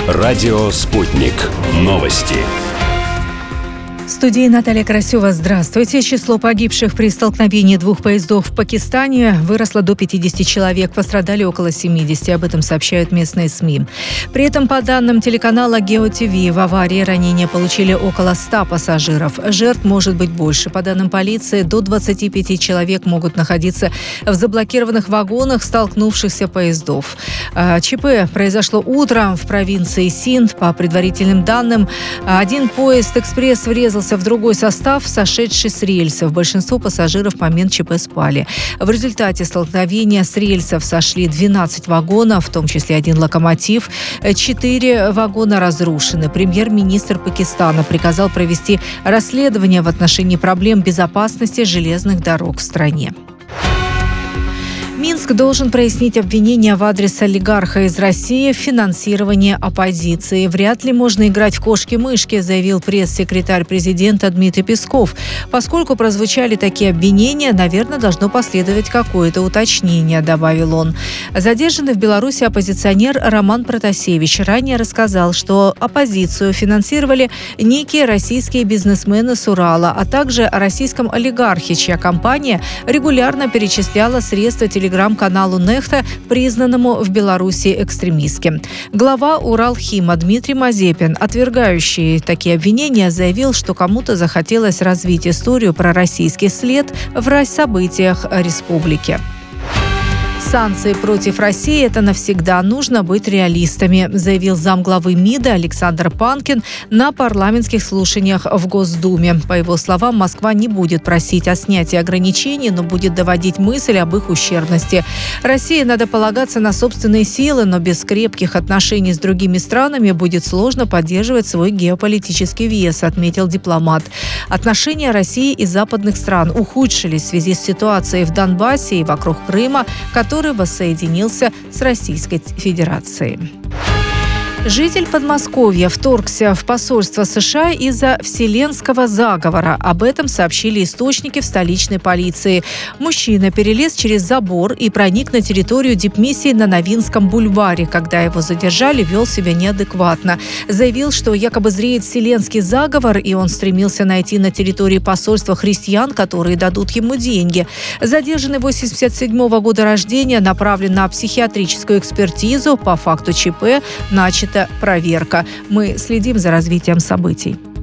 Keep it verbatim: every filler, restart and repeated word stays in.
Радио «Спутник». Новости. В студии Наталья Красева. Здравствуйте. Число погибших при столкновении двух поездов в Пакистане выросло до пятидесяти человек. Пострадали около семидесяти. Об этом сообщают местные СМИ. При этом, по данным телеканала Гео-ТВ, в аварии ранения получили около ста пассажиров. Жертв может быть больше. По данным полиции, до двадцати пяти человек могут находиться в заблокированных вагонах столкнувшихся поездов. ЧП произошло утром в провинции Синд. По предварительным данным, один поезд «Экспресс» врезался в другой состав, сошедший с рельсов. Большинство пассажиров в момент ЧП спали. В результате столкновения с рельсов сошли двенадцать вагонов, в том числе один локомотив. Четыре вагона разрушены. Премьер-министр Пакистана приказал провести расследование в отношении проблем безопасности железных дорог в стране. Минск должен прояснить обвинения в адрес олигарха из России в финансировании оппозиции. Вряд ли можно играть в кошки-мышки, заявил пресс-секретарь президента Дмитрий Песков. Поскольку прозвучали такие обвинения, наверное, должно последовать какое-то уточнение, добавил он. Задержанный в Беларуси оппозиционер Роман Протасевич ранее рассказал, что оппозицию финансировали некие российские бизнесмены с Урала, а также о российском олигархе, чья компания регулярно перечисляла средства телеграм телеграм-каналу «Нехта», признанному в Беларуси экстремистским. Глава Уралхима Дмитрий Мазепин, отвергающий такие обвинения, заявил, что кому-то захотелось развить историю про российский след в событиях республики. Санкции против России – это навсегда. Нужно быть реалистами, заявил замглавы МИДа Александр Панкин на парламентских слушаниях в Госдуме. По его словам, Москва не будет просить о снятии ограничений, но будет доводить мысль об их ущербности. России надо полагаться на собственные силы, но без крепких отношений с другими странами будет сложно поддерживать свой геополитический вес, отметил дипломат. Отношения России и западных стран ухудшились в связи с ситуацией в Донбассе и вокруг Крыма, который воссоединился с Российской Федерацией. Житель Подмосковья вторгся в посольство США из-за вселенского заговора. Об этом сообщили источники в столичной полиции. Мужчина перелез через забор и проник на территорию дипмиссии на Новинском бульваре. Когда его задержали, вел себя неадекватно. Заявил, что якобы зреет вселенский заговор, и он стремился найти на территории посольства христиан, которые дадут ему деньги. Задержанный восемьдесят седьмого года рождения направлен на психиатрическую экспертизу. По факту ЧП начата проверка. Мы следим за развитием событий.